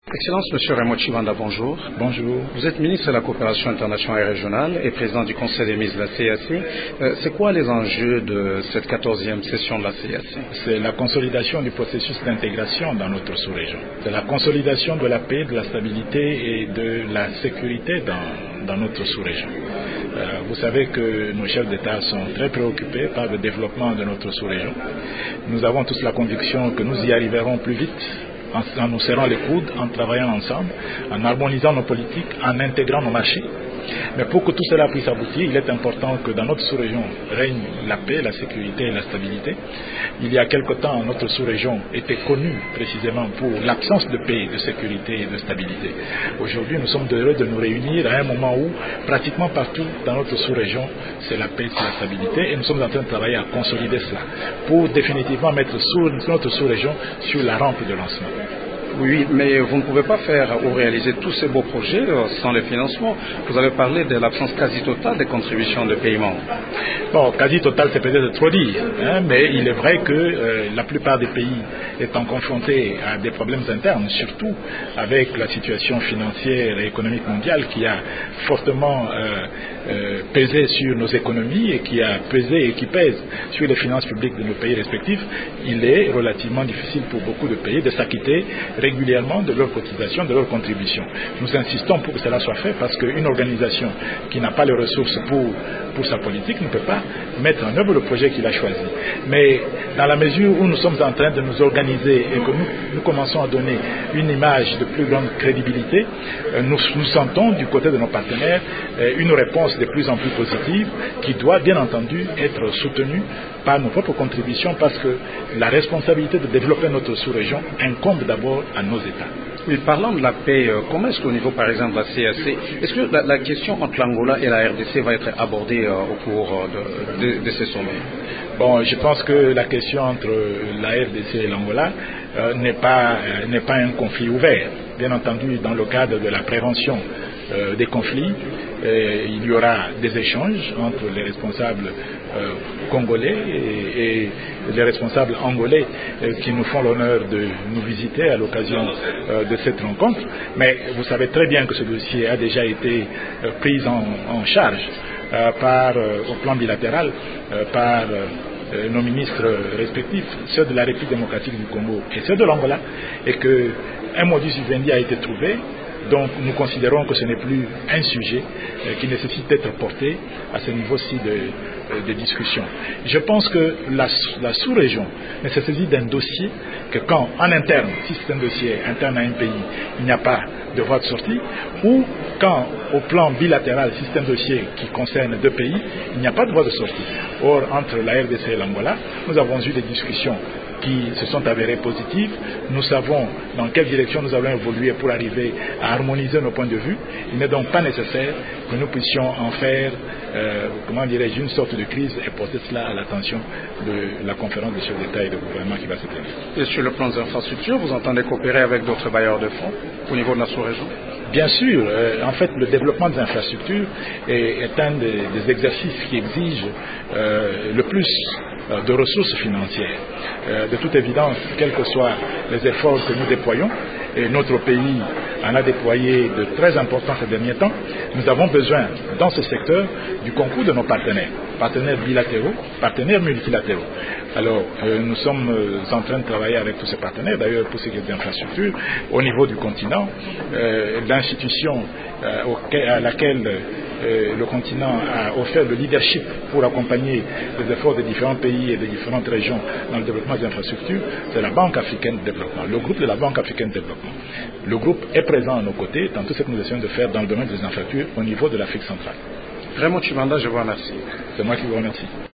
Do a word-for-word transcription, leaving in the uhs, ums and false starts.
Excellence, Monsieur Raymond Chibanda, bonjour. Bonjour. Vous êtes ministre de la coopération internationale et régionale et président du Conseil des ministres de la C A C. Euh, c'est quoi les enjeux de cette quatorzième session de la C A C? C'est la consolidation du processus d'intégration dans notre sous-région. C'est la consolidation de la paix, de la stabilité et de la sécurité dans, dans notre sous-région. Euh, vous savez que nos chefs d'État sont très préoccupés par le développement de notre sous-région. Nous avons tous la conviction que nous y arriverons plus vite en, en nous serrant les coudes, en travaillant ensemble, en harmonisant nos politiques, en intégrant nos marchés. Mais pour que tout cela puisse aboutir, il est important que dans notre sous-région règne la paix, la sécurité et la stabilité. Il y a quelque temps, notre sous-région était connue précisément pour l'absence de paix, de sécurité et de stabilité. Aujourd'hui, nous sommes heureux de nous réunir à un moment où, pratiquement partout dans notre sous-région, c'est la paix, c'est la stabilité, et nous sommes en train de travailler à consolider cela pour définitivement mettre notre sous-région sur la rampe de lancement. Oui, mais vous ne pouvez pas faire ou réaliser tous ces beaux projets sans le financement. Vous avez parlé de l'absence quasi totale des contributions de pays membres. Bon, quasi totale, c'est peut-être trop dire, hein, mais il est vrai que euh, la plupart des pays étant confrontés à des problèmes internes, surtout avec la situation financière et économique mondiale qui a fortement euh, euh, pesé sur nos économies et qui a pesé et qui pèse sur les finances publiques de nos pays respectifs, il est relativement difficile pour beaucoup de pays de s'acquitter régulièrement de leurs cotisations, de leurs contributions. Nous insistons pour que cela soit fait parce qu'une organisation qui n'a pas les ressources pour, pour sa politique ne peut pas mettre en œuvre le projet qu'il a choisi. Mais dans la mesure où nous sommes en train de nous organiser et que nous, nous commençons à donner une image de plus grande crédibilité, nous, nous sentons du côté de nos partenaires une réponse de plus en plus positive qui doit bien entendu être soutenue par nos propres contributions parce que la responsabilité de développer notre sous-région incombe d'abord à nos États. Oui, parlant de la paix, comment est-ce qu'au niveau par exemple de la C A C, est-ce que la, la question entre l'Angola et la R D C va être abordée euh, au cours de, de, de ces sommets? Bon, je pense que la question entre la R D C et l'Angola euh, n'est pas, euh, n'est pas un conflit ouvert. Bien entendu, dans le cadre de la prévention euh, des conflits, euh, il y aura des échanges entre les responsables euh, congolais et, et les responsables angolais euh, qui nous font l'honneur de nous visiter à l'occasion euh, de cette rencontre. Mais vous savez très bien que ce dossier a déjà été euh, pris en, en charge euh, par, euh, au plan bilatéral euh, par euh, nos ministres respectifs, ceux de la République démocratique du Congo et ceux de l'Angola, et qu'un modus vivendi a été trouvé. Donc nous considérons que ce n'est plus un sujet euh, qui nécessite d'être porté à ce niveau-ci de, euh, de discussion. Je pense que la, la sous-région nécessite d'un dossier que quand en interne, si c'est un dossier interne à un pays, il n'y a pas de voie de sortie, ou quand au plan bilatéral, si c'est un dossier qui concerne deux pays, il n'y a pas de voie de sortie. Or, entre la R D C et l'Angola, nous avons eu des discussions qui se sont avérées positives. Nous savons dans quelle direction nous allons évoluer pour arriver à harmoniser nos points de vue. Il n'est donc pas nécessaire que nous puissions en faire, euh, comment dirais-je, une sorte de crise et porter cela à l'attention de la conférence des chefs d'État et de gouvernement qui va se tenir. Et sur le plan des infrastructures, vous entendez coopérer avec d'autres bailleurs de fonds au niveau de la sous-région? Bien sûr, euh, en fait, le développement des infrastructures est, est un des, des exercices qui exige euh, le plus euh, de ressources financières. Euh, de toute évidence, quels que soient les efforts que nous déployons, et notre pays en a déployé de très importants ces derniers temps, nous avons besoin, dans ce secteur, du concours de nos partenaires, partenaires bilatéraux, partenaires multilatéraux. Alors, euh, nous sommes euh, en train de travailler avec tous ces partenaires, d'ailleurs pour ce qui est des infrastructures, au niveau du continent, euh, l'institution euh, auquel, à laquelle euh, le continent a offert le leadership pour accompagner les efforts des différents pays et des différentes régions dans le développement des infrastructures, c'est la Banque africaine de développement, le groupe de la Banque africaine de développement. Le groupe est présent à nos côtés dans tout ce que nous essayons de faire dans le domaine des infrastructures au niveau de l'Afrique centrale. Raymond Chibanda, je vous remercie. C'est moi qui vous remercie.